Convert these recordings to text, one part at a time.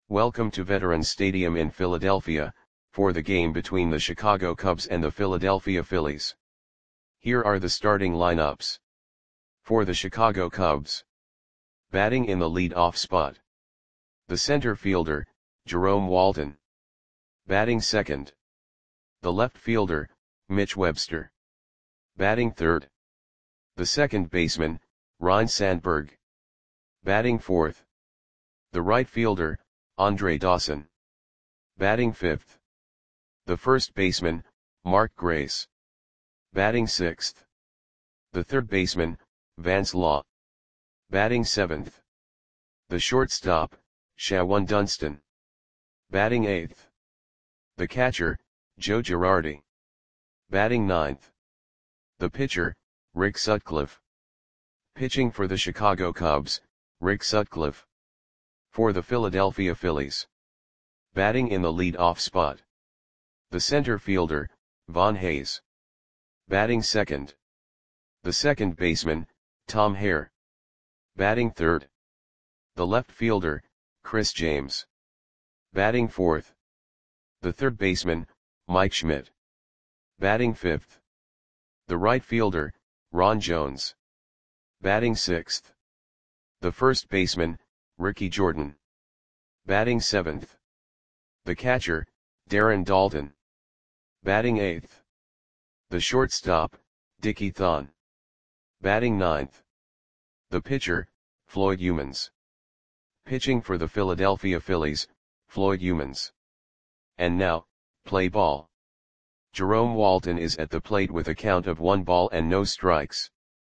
Welcome to Veterans Stadium in Philadelphia, for the game between the Chicago Cubs and the Philadelphia Phillies. Here are the starting lineups. For the Chicago Cubs. Batting in the lead-off spot. The center fielder, Jerome Walton. Batting second. The left fielder, Mitch Webster. Batting third. The second baseman, Ryne Sandberg. Batting fourth. The right fielder, Andre Dawson. Batting fifth. The first baseman, Mark Grace. Batting sixth. The third baseman, Vance Law. Batting seventh. The shortstop, Shawon Dunston. Batting eighth. The catcher, Joe Girardi. Batting ninth. The pitcher, Rick Sutcliffe. Pitching for the Chicago Cubs, Rick Sutcliffe. For the Philadelphia Phillies. Batting in the lead-off spot. The center fielder, Von Hayes. Batting second. The second baseman, Tom Hare. Batting third. The left fielder, Chris James. Batting fourth. The third baseman, Mike Schmidt. Batting fifth. The right fielder, Ron Jones. Batting sixth. The first baseman, Ricky Jordan. Batting seventh. The catcher, Darren Daulton. Batting eighth. The shortstop, Dickie Thon. Batting ninth. The pitcher, Floyd Youmans. Pitching for the Philadelphia Phillies, Floyd Youmans. And now, play ball. Jerome Walton is at the plate with a count of 1 ball and no strikes.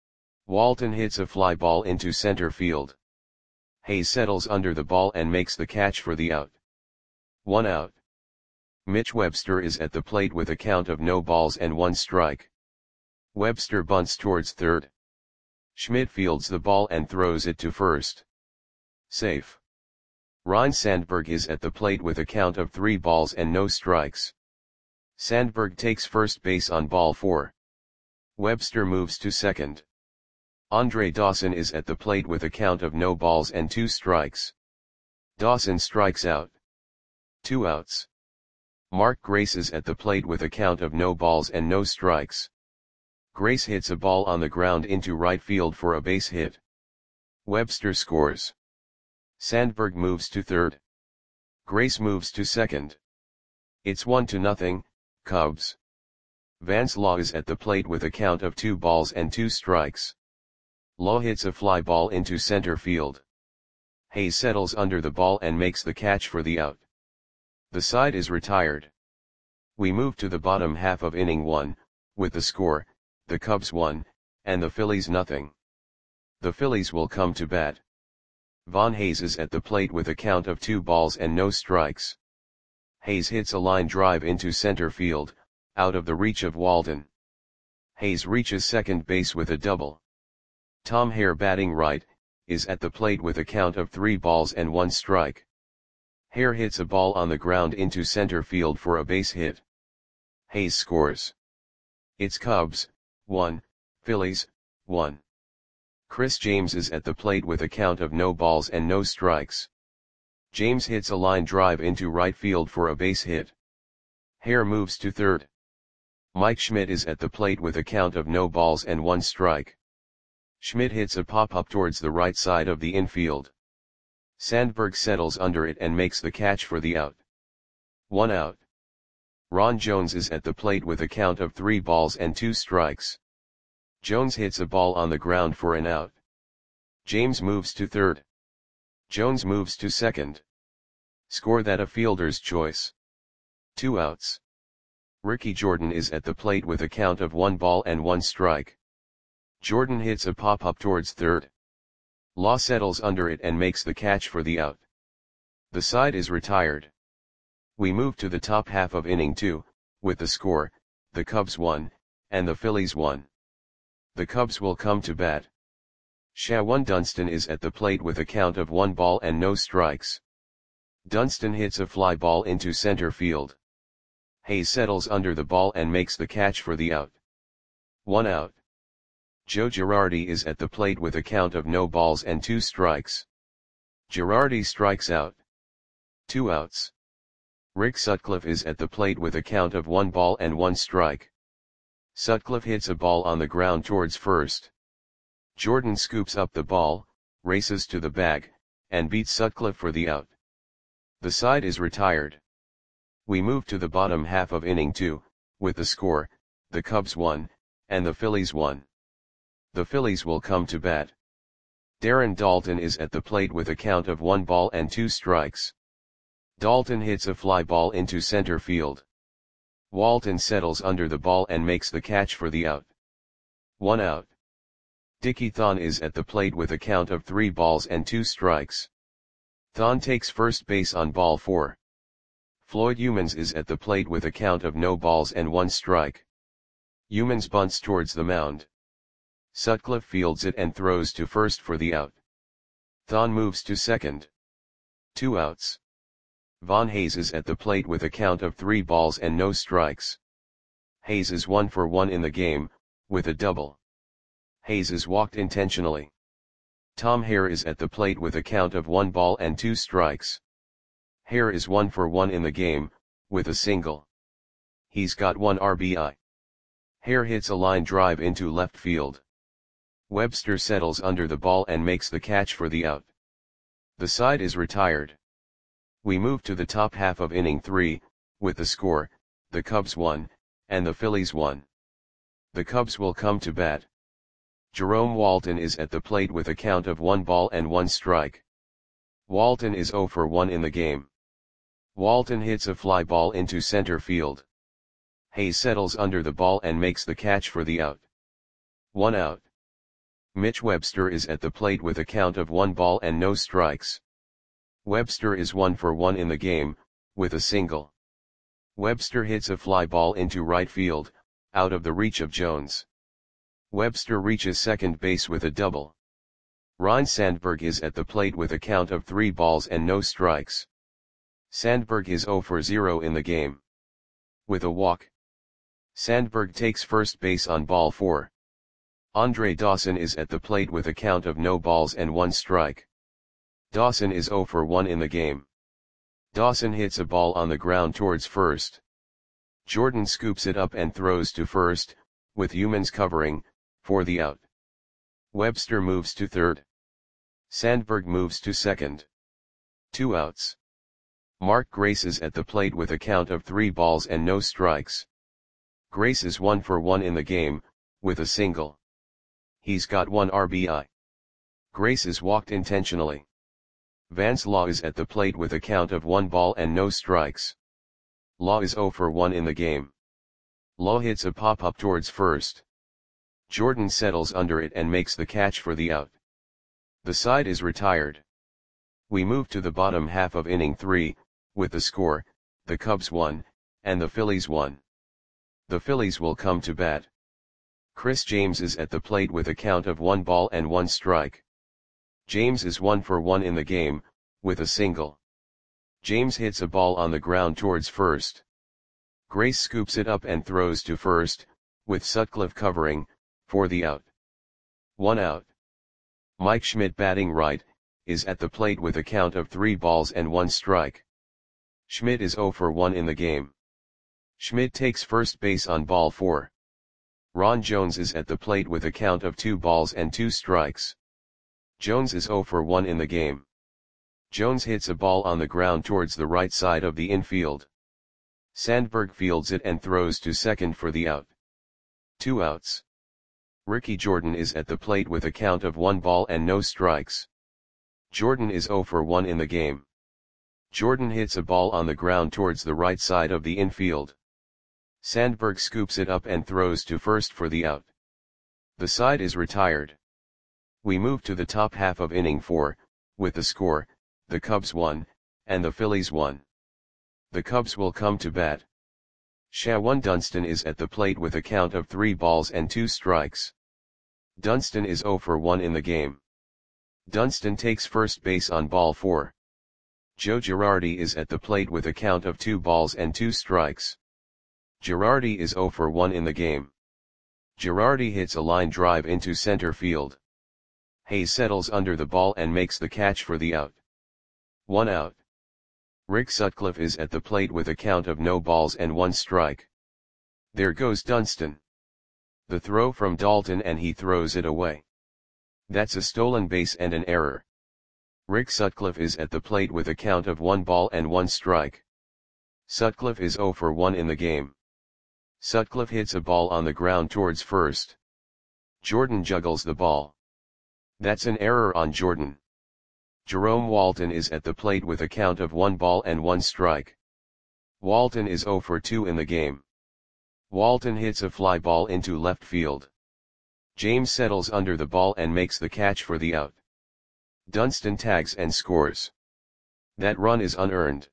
Walton hits a fly ball into center field. Hayes settles under the ball and makes the catch for the out. 1 out. Mitch Webster is at the plate with a count of no balls and 1 strike. Webster bunts towards third. Schmidt fields the ball and throws it to first. Safe. Ryne Sandberg is at the plate with a count of 3 balls and no strikes. Sandberg takes first base on ball 4. Webster moves to second. Andre Dawson is at the plate with a count of no balls and 2 strikes. Dawson strikes out. 2 outs. Mark Grace is at the plate with a count of no balls and no strikes. Grace hits a ball on the ground into right field for a base hit. Webster scores. Sandberg moves to third. Grace moves to second. It's 1-0, Cubs. Vance Law is at the plate with a count of 2 balls and 2 strikes. Law hits a fly ball into center field. Hayes settles under the ball and makes the catch for the out. The side is retired. We move to the bottom half of inning 1, with the score, the Cubs 1, and the Phillies 0. The Phillies will come to bat. Von Hayes is at the plate with a count of 2 balls and no strikes. Hayes hits a line drive into center field, out of the reach of Walton. Hayes reaches second base with a double. Tom Hare, batting right, is at the plate with a count of 3 balls and 1 strike. Hare hits a ball on the ground into center field for a base hit. Hayes scores. It's Cubs 1, Phillies 1. Chris James is at the plate with a count of no balls and no strikes. James hits a line drive into right field for a base hit. Hare moves to third. Mike Schmidt is at the plate with a count of no balls and 1 strike. Schmidt hits a pop-up towards the right side of the infield. Sandberg settles under it and makes the catch for the out. 1 out. Ron Jones is at the plate with a count of 3 balls and 2 strikes. Jones hits a ball on the ground for an out. James moves to third. Jones moves to second. Score that a fielder's choice. 2 outs. Ricky Jordan is at the plate with a count of 1 ball and 1 strike. Jordan hits a pop-up towards third. Law settles under it and makes the catch for the out. The side is retired. We move to the top half of inning 2, with the score, the Cubs 1, and the Phillies 1. The Cubs will come to bat. Shawon Dunston is at the plate with a count of 1 ball and no strikes. Dunston hits a fly ball into center field. Hayes settles under the ball and makes the catch for the out. 1 out. Joe Girardi is at the plate with a count of no balls and 2 strikes. Girardi strikes out. 2 outs. Rick Sutcliffe is at the plate with a count of 1 ball and 1 strike. Sutcliffe hits a ball on the ground towards first. Jordan scoops up the ball, races to the bag, and beats Sutcliffe for the out. The side is retired. We move to the bottom half of inning 2, with the score, the Cubs won, and the Phillies won. The Phillies will come to bat. Darren Daulton is at the plate with a count of 1 ball and 2 strikes. Daulton hits a fly ball into center field. Walton settles under the ball and makes the catch for the out. 1 out. Dickie Thon is at the plate with a count of 3 balls and 2 strikes. Thon takes first base on ball 4. Floyd Youmans is at the plate with a count of no balls and 1 strike. Youmans bunts towards the mound. Sutcliffe fields it and throws to first for the out. Thon moves to second. 2 outs. Von Hayes is at the plate with a count of 3 balls and no strikes. Hayes is 1 for 1 in the game, with a double. Hayes is walked intentionally. Tom Hare is at the plate with a count of 1 ball and 2 strikes. Hare is 1 for 1 in the game, with a single. He's got 1 RBI. Hare hits a line drive into left field. Webster settles under the ball and makes the catch for the out. The side is retired. We move to the top half of inning 3, with the score, the Cubs won, and the Phillies won. The Cubs will come to bat. Jerome Walton is at the plate with a count of 1 ball and 1 strike. Walton is 0 for 1 in the game. Walton hits a fly ball into center field. Hayes settles under the ball and makes the catch for the out. 1 out. Mitch Webster is at the plate with a count of 1 ball and no strikes. Webster is 1 for 1 in the game, with a single. Webster hits a fly ball into right field, out of the reach of Jones. Webster reaches second base with a double. Ryne Sandberg is at the plate with a count of 3 balls and no strikes. Sandberg is 0 for 0 in the game. With a walk. Sandberg takes first base on ball 4. Andre Dawson is at the plate with a count of no balls and 1 strike. Dawson is 0 for 1 in the game. Dawson hits a ball on the ground towards first. Jordan scoops it up and throws to first, with Youmans covering, for the out. Webster moves to third. Sandberg moves to second. 2 outs. Mark Grace is at the plate with a count of 3 balls and no strikes. Grace is 1 for 1 in the game, with a single. He's got 1 RBI. Grace is walked intentionally. Vance Law is at the plate with a count of 1 ball and no strikes. Law is 0 for 1 in the game. Law hits a pop-up towards first. Jordan settles under it and makes the catch for the out. The side is retired. We move to the bottom half of inning 3, with the score, the Cubs won, and the Phillies won. The Phillies will come to bat. Chris James is at the plate with a count of 1 ball and 1 strike. James is 1 for 1 in the game, with a single. James hits a ball on the ground towards first. Grace scoops it up and throws to first, with Sutcliffe covering, for the out. 1 out. Mike Schmidt batting right, is at the plate with a count of 3 balls and 1 strike. Schmidt is 0 for 1 in the game. Schmidt takes first base on ball 4. Ron Jones is at the plate with a count of 2 balls and 2 strikes. Jones is 0 for 1 in the game. Jones hits a ball on the ground towards the right side of the infield. Sandberg fields it and throws to second for the out. 2 outs. Ricky Jordan is at the plate with a count of 1 ball and no strikes. Jordan is 0 for 1 in the game. Jordan hits a ball on the ground towards the right side of the infield. Sandberg scoops it up and throws to first for the out. The side is retired. We move to the top half of inning 4, with the score, the Cubs won, and the Phillies won. The Cubs will come to bat. Shawan Dunston is at the plate with a count of 3 balls and 2 strikes. Dunston is 0 for 1 in the game. Dunston takes first base on ball 4. Joe Girardi is at the plate with a count of 2 balls and 2 strikes. Girardi is 0 for 1 in the game. Girardi hits a line drive into center field. Hayes settles under the ball and makes the catch for the out. 1 out. Rick Sutcliffe is at the plate with a count of no balls and 1 strike. There goes Dunston. The throw from Dalton and he throws it away. That's a stolen base and an error. Rick Sutcliffe is at the plate with a count of 1 ball and 1 strike. Sutcliffe is 0 for 1 in the game. Sutcliffe hits a ball on the ground towards first. Jordan juggles the ball. That's an error on Jordan. Jerome Walton is at the plate with a count of 1 ball and 1 strike. Walton is 0 for 2 in the game. Walton hits a fly ball into left field. James settles under the ball and makes the catch for the out. Dunston tags and scores. That run is unearned.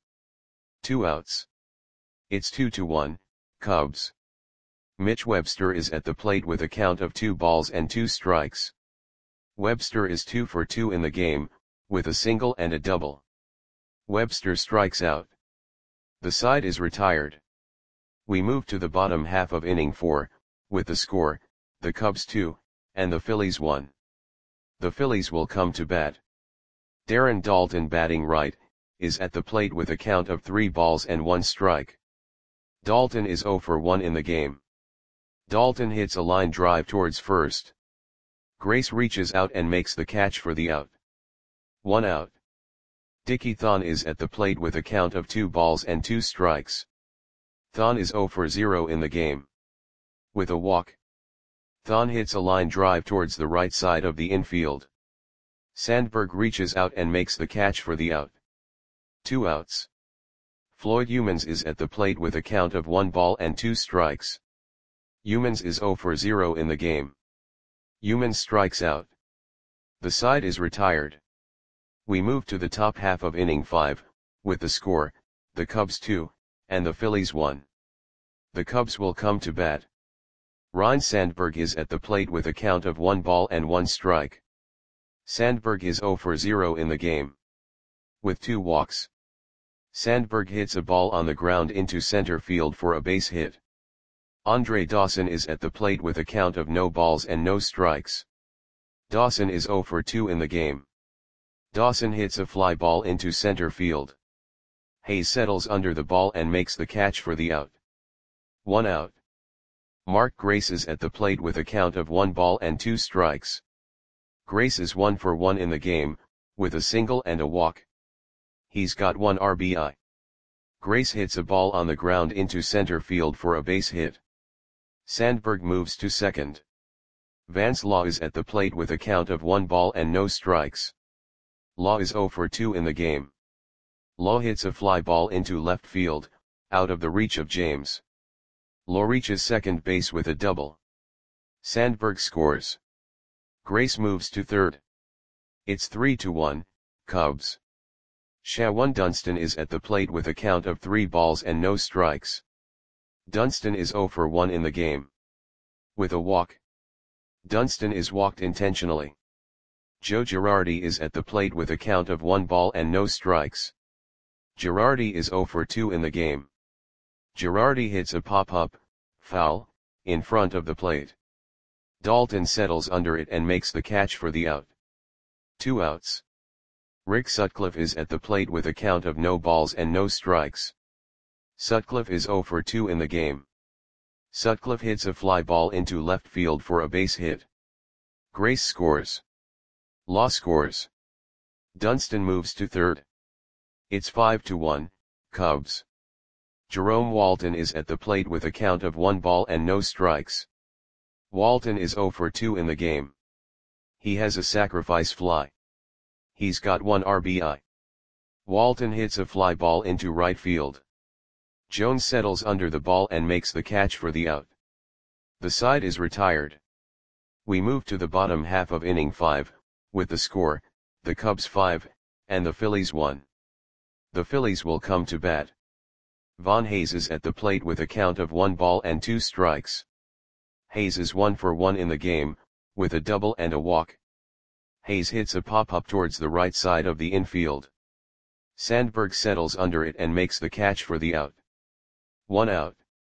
2 outs. It's 2-1, Cubs. Mitch Webster is at the plate with a count of 2 balls and 2 strikes. Webster is 2 for 2 in the game, with a single and a double. Webster strikes out. The side is retired. We move to the bottom half of inning 4, with the score, the Cubs 2, and the Phillies 1. The Phillies will come to bat. Darren Daulton, batting right, is at the plate with a count of 3 balls and 1 strike. Daulton is 0 for 1 in the game. Daulton hits a line drive towards first. Grace reaches out and makes the catch for the out. 1 out. Dickie Thon is at the plate with a count of 2 balls and 2 strikes. Thon is 0 for 0 in the game. With a walk. Thon hits a line drive towards the right side of the infield. Sandberg reaches out and makes the catch for the out. 2 outs. Floyd Youmans is at the plate with a count of 1 ball and 2 strikes. Youmans is 0 for 0 in the game. Youmans strikes out. The side is retired. We move to the top half of inning 5, with the score, the Cubs 2, and the Phillies 1. The Cubs will come to bat. Ryne Sandberg is at the plate with a count of 1 ball and 1 strike. Sandberg is 0 for 0 in the game. With 2 walks. Sandberg hits a ball on the ground into center field for a base hit. Andre Dawson is at the plate with a count of no balls and no strikes. Dawson is 0 for 2 in the game. Dawson hits a fly ball into center field. Hayes settles under the ball and makes the catch for the out. 1 out. Mark Grace is at the plate with a count of 1 ball and 2 strikes. Grace is 1 for 1 in the game, with a single and a walk. He's got 1 RBI. Grace hits a ball on the ground into center field for a base hit. Sandberg moves to second. Vance Law is at the plate with a count of 1 ball and no strikes. Law is 0 for 2 in the game. Law hits a fly ball into left field, out of the reach of James. Law reaches second base with a double. Sandberg scores. Grace moves to third. It's 3-1, Cubs. Shawan Dunston is at the plate with a count of 3 balls and no strikes. Dunston is 0 for 1 in the game. With a walk. Dunston is walked intentionally. Joe Girardi is at the plate with a count of 1 ball and no strikes. Girardi is 0 for 2 in the game. Girardi hits a pop-up, foul, in front of the plate. Daulton settles under it and makes the catch for the out. 2 outs. Rick Sutcliffe is at the plate with a count of no balls and no strikes. Sutcliffe is 0 for 2 in the game. Sutcliffe hits a fly ball into left field for a base hit. Grace scores. Law scores. Dunston moves to third. It's 5-1, Cubs. Jerome Walton is at the plate with a count of 1 ball and no strikes. Walton is 0 for 2 in the game. He has a sacrifice fly. He's got 1 RBI. Walton hits a fly ball into right field. Jones settles under the ball and makes the catch for the out. The side is retired. We move to the bottom half of inning 5, with the score, the Cubs 5, and the Phillies 1. The Phillies will come to bat. Von Hayes is at the plate with a count of 1 ball and 2 strikes. Hayes is 1 for 1 in the game, with a double and a walk. Hayes hits a pop-up towards the right side of the infield. Sandberg settles under it and makes the catch for the out. 1 out.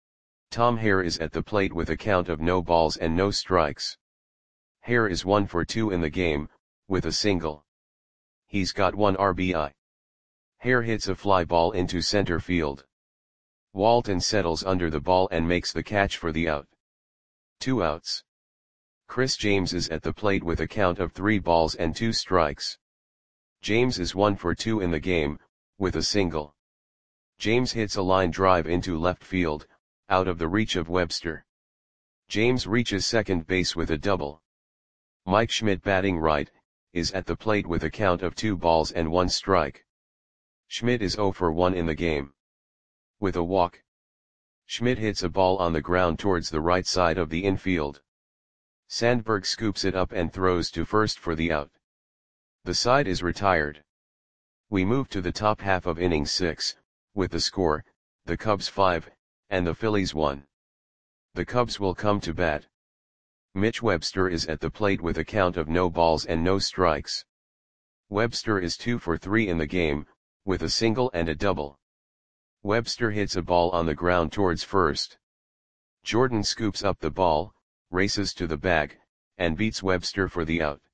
Tom Hare is at the plate with a count of no balls and no strikes. Hare is 1 for 2 in the game, with a single. He's got 1 RBI. Hare hits a fly ball into center field. Walton settles under the ball and makes the catch for the out. 2 outs. Chris James is at the plate with a count of 3 balls and 2 strikes. James is 1 for 2 in the game, with a single. James hits a line drive into left field, out of the reach of Webster. James reaches second base with a double. Mike Schmidt, batting right, is at the plate with a count of 2 balls and 1 strike. Schmidt is 0 for 1 in the game. With a walk. Schmidt hits a ball on the ground towards the right side of the infield. Sandberg scoops it up and throws to first for the out. The side is retired. We move to the top half of inning 6, with the score, the Cubs 5, and the Phillies 1. The Cubs will come to bat. Mitch Webster is at the plate with a count of no balls and no strikes. Webster is 2 for 3 in the game, with a single and a double. Webster hits a ball on the ground towards first. Jordan scoops up the ball, races to the bag, and beats Webster for the out.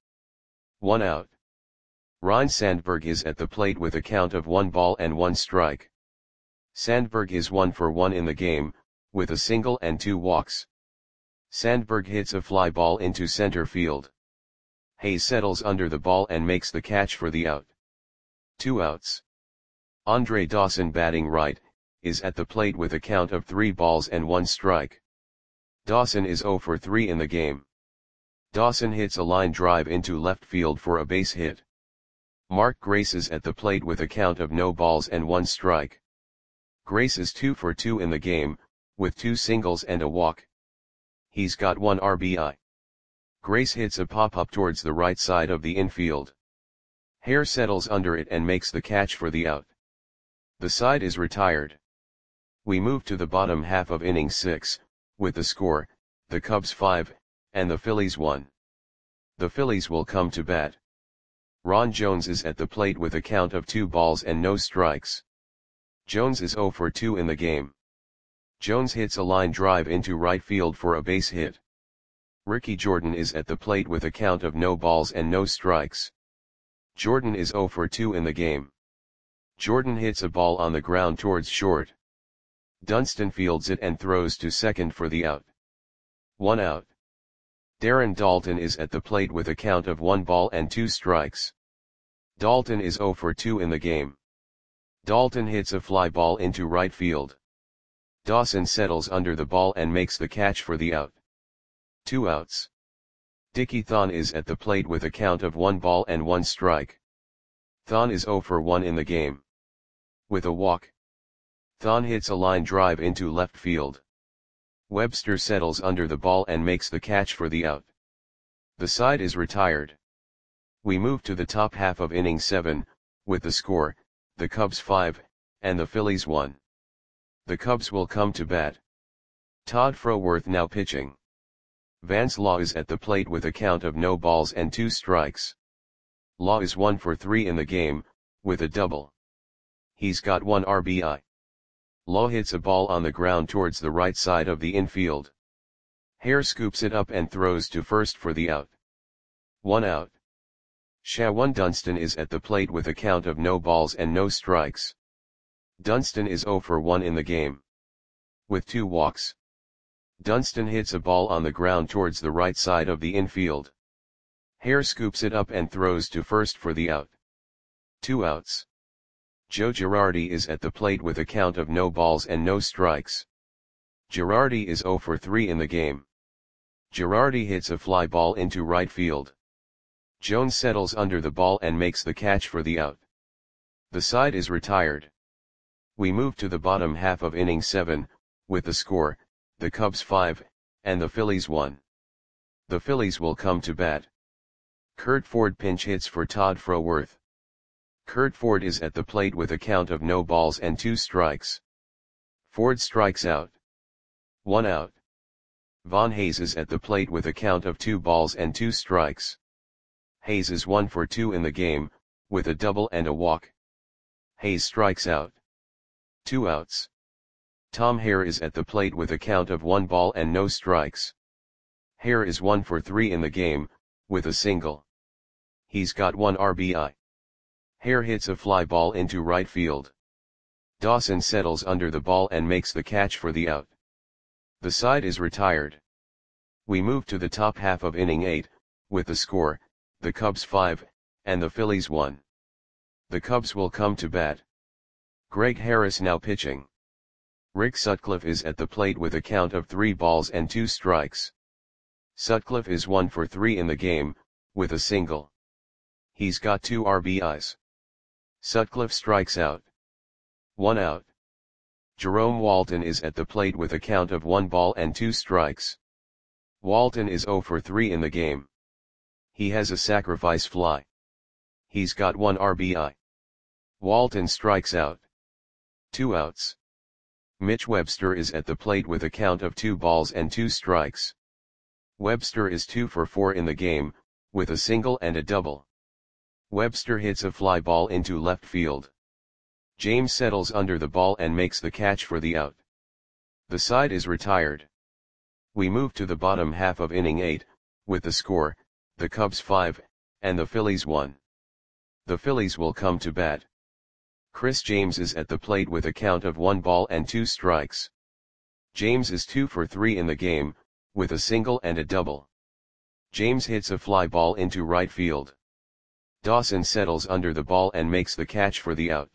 1 out. Ryne Sandberg is at the plate with a count of 1 ball and 1 strike. Sandberg is 1 for 1 in the game, with a single and 2 walks. Sandberg hits a fly ball into center field. Hayes settles under the ball and makes the catch for the out. 2 outs. Andre Dawson, batting right, is at the plate with a count of 3 balls and 1 strike. Dawson is 0 for 3 in the game. Dawson hits a line drive into left field for a base hit. Mark Grace is at the plate with a count of no balls and 1 strike. Grace is 2 for 2 in the game, with 2 singles and a walk. He's got 1 RBI. Grace hits a pop-up towards the right side of the infield. Hare settles under it and makes the catch for the out. The side is retired. We move to the bottom half of inning 6, with the score, the Cubs 5, and the Phillies 1. The Phillies will come to bat. Ron Jones is at the plate with a count of 2 balls and no strikes. Jones is 0 for 2 in the game. Jones hits a line drive into right field for a base hit. Ricky Jordan is at the plate with a count of no balls and no strikes. Jordan is 0 for 2 in the game. Jordan hits a ball on the ground towards short. Dunston fields it and throws to second for the out. 1 out. Darren Daulton is at the plate with a count of 1 ball and 2 strikes. Daulton is 0 for 2 in the game. Daulton hits a fly ball into right field. Dawson settles under the ball and makes the catch for the out. 2 outs. Dickie Thon is at the plate with a count of 1 ball and 1 strike. Thon is 0 for 1 in the game. With a walk. Thon hits a line drive into left field. Webster settles under the ball and makes the catch for the out. The side is retired. We move to the top half of inning 7, with the score, the Cubs 5, and the Phillies 1. The Cubs will come to bat. Todd Froworth now pitching. Vance Law is at the plate with a count of no balls and 2 strikes. Law is 1 for 3 in the game, with a double. He's got 1 RBI. Law hits a ball on the ground towards the right side of the infield. Hare scoops it up and throws to first for the out. 1 out. Shawan Dunston is at the plate with a count of no balls and no strikes. Dunston is 0 for 1 in the game. With 2 walks. Dunston hits a ball on the ground towards the right side of the infield. Hare scoops it up and throws to first for the out. 2 outs. Joe Girardi is at the plate with a count of no balls and no strikes. Girardi is 0 for 3 in the game. Girardi hits a fly ball into right field. Jones settles under the ball and makes the catch for the out. The side is retired. We move to the bottom half of inning 7, with the score, the Cubs 5, and the Phillies 1. The Phillies will come to bat. Kurt Ford pinch hits for Todd Froworth. Kurt Ford is at the plate with a count of no balls and 2 strikes. Ford strikes out. 1 out. Von Hayes is at the plate with a count of 2 balls and 2 strikes. Hayes is 1 for 2 in the game, with a double and a walk. Hayes strikes out. 2 outs. Tom Hare is at the plate with a count of 1 ball and no strikes. Hare is 1 for 3 in the game, with a single. He's got 1 RBI. Hare hits a fly ball into right field. Dawson settles under the ball and makes the catch for the out. The side is retired. We move to the top half of inning 8, with the score, the Cubs 5, and the Phillies 1. The Cubs will come to bat. Greg Harris now pitching. Rick Sutcliffe is at the plate with a count of 3 balls and 2 strikes. Sutcliffe is 1 for 3 in the game, with a single. He's got 2 RBIs. Sutcliffe strikes out. 1 out. Jerome Walton is at the plate with a count of 1 ball and 2 strikes. Walton is 0 for 3 in the game. He has a sacrifice fly. He's got 1 RBI. Walton strikes out. 2 outs. Mitch Webster is at the plate with a count of 2 balls and 2 strikes. Webster is 2 for 4 in the game, with a single and a double. Webster hits a fly ball into left field. James settles under the ball and makes the catch for the out. The side is retired. We move to the bottom half of inning 8, with the score, the Cubs 5, and the Phillies 1. The Phillies will come to bat. Chris James is at the plate with a count of 1 ball and 2 strikes. James is 2 for 3 in the game, with a single and a double. James hits a fly ball into right field. Dawson settles under the ball and makes the catch for the out.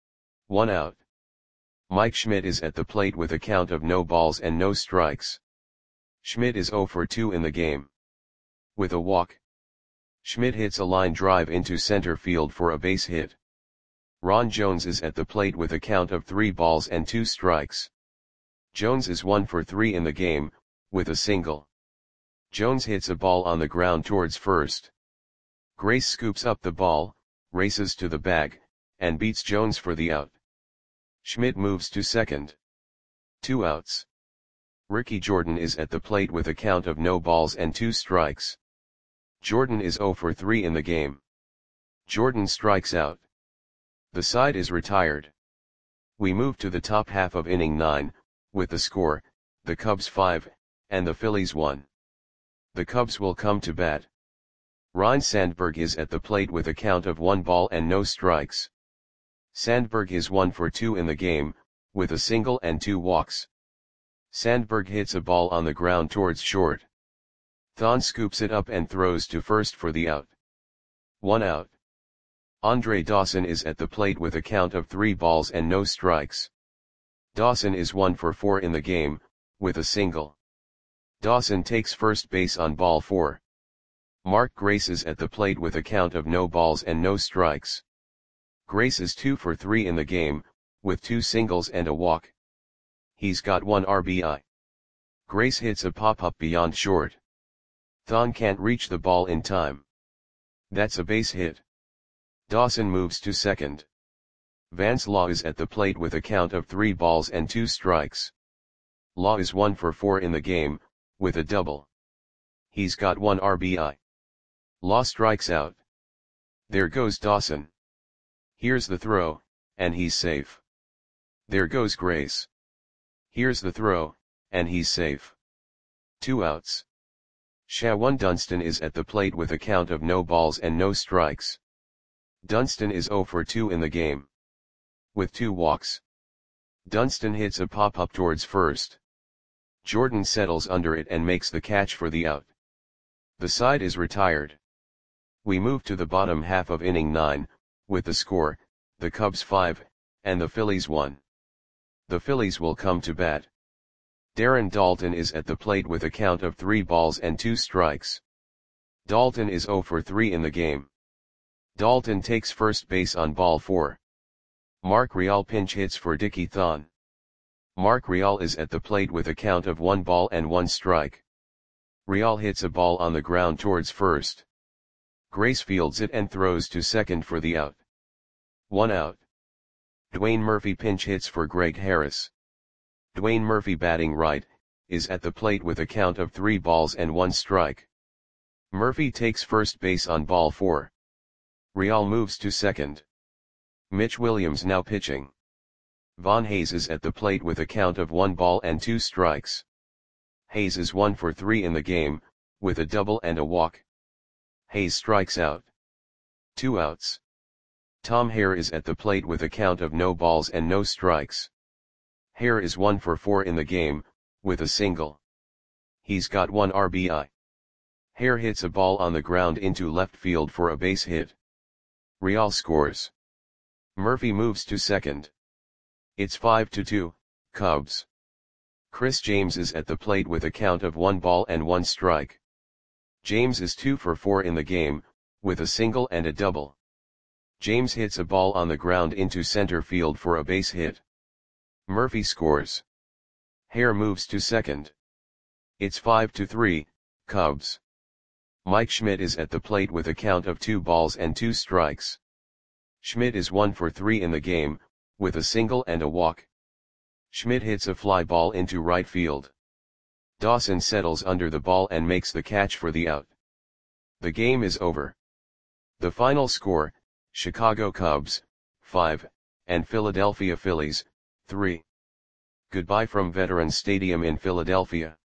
1 out. Mike Schmidt is at the plate with a count of no balls and no strikes. Schmidt is 0 for 2 in the game. With a walk. Schmidt hits a line drive into center field for a base hit. Ron Jones is at the plate with a count of 3 balls and 2 strikes. Jones is 1 for 3 in the game, with a single. Jones hits a ball on the ground towards first. Grace scoops up the ball, races to the bag, and beats Jones for the out. Schmidt moves to second. 2 outs. Ricky Jordan is at the plate with a count of no balls and 2 strikes. Jordan is 0 for 3 in the game. Jordan strikes out. The side is retired. We move to the top half of inning 9, with the score, the Cubs 5, and the Phillies 1. The Cubs will come to bat. Ryne Sandberg is at the plate with a count of 1 ball and no strikes. Sandberg is 1 for 2 in the game, with a single and 2 walks. Sandberg hits a ball on the ground towards short. Thon scoops it up and throws to first for the out. 1 out. Andre Dawson is at the plate with a count of 3 balls and no strikes. Dawson is 1 for 4 in the game, with a single. Dawson takes first base on ball 4. Mark Grace is at the plate with a count of no balls and no strikes. Grace is 2 for 3 in the game, with 2 singles and a walk. He's got 1 RBI. Grace hits a pop-up beyond short. Thon can't reach the ball in time. That's a base hit. Dawson moves to second. Vance Law is at the plate with a count of 3 balls and 2 strikes. Law is 1 for 4 in the game, with a double. He's got 1 RBI. Law strikes out. There goes Dawson. Here's the throw, and he's safe. There goes Grace. Here's the throw, and he's safe. 2 outs. Shawan Dunston is at the plate with a count of no balls and no strikes. Dunston is 0 for 2 in the game. With 2 walks. Dunston hits a pop-up towards first. Jordan settles under it and makes the catch for the out. The side is retired. We move to the bottom half of inning 9, with the score, the Cubs 5, and the Phillies 1. The Phillies will come to bat. Darren Daulton is at the plate with a count of 3 balls and 2 strikes. Daulton is 0 for 3 in the game. Daulton takes first base on ball 4. Mark Real pinch hits for Dickie Thon. Mark Real is at the plate with a count of 1 ball and 1 strike. Real hits a ball on the ground towards first. Grace fields it and throws to second for the out. 1 out. Dwayne Murphy pinch hits for Greg Harris. Dwayne Murphy, batting right, is at the plate with a count of 3 balls and 1 strike. Murphy takes first base on ball 4. Real moves to second. Mitch Williams now pitching. Von Hayes is at the plate with a count of 1 ball and 2 strikes. Hayes is 1 for 3 in the game, with a double and a walk. Hayes strikes out. 2 outs. Tom Hare is at the plate with a count of no balls and no strikes. Hare is 1 for 4 in the game, with a single. He's got 1 RBI. Hare hits a ball on the ground into left field for a base hit. Real scores. Murphy moves to second. It's 5-2, Cubs. Chris James is at the plate with a count of 1 ball and 1 strike. James is 2 for 4 in the game, with a single and a double. James hits a ball on the ground into center field for a base hit. Murphy scores. Hare moves to second. It's 5-3, Cubs. Mike Schmidt is at the plate with a count of 2 balls and 2 strikes. Schmidt is 1 for 3 in the game, with a single and a walk. Schmidt hits a fly ball into right field. Dawson settles under the ball and makes the catch for the out. The game is over. The final score, Chicago Cubs, 5, and Philadelphia Phillies, 3. Goodbye from Veterans Stadium in Philadelphia.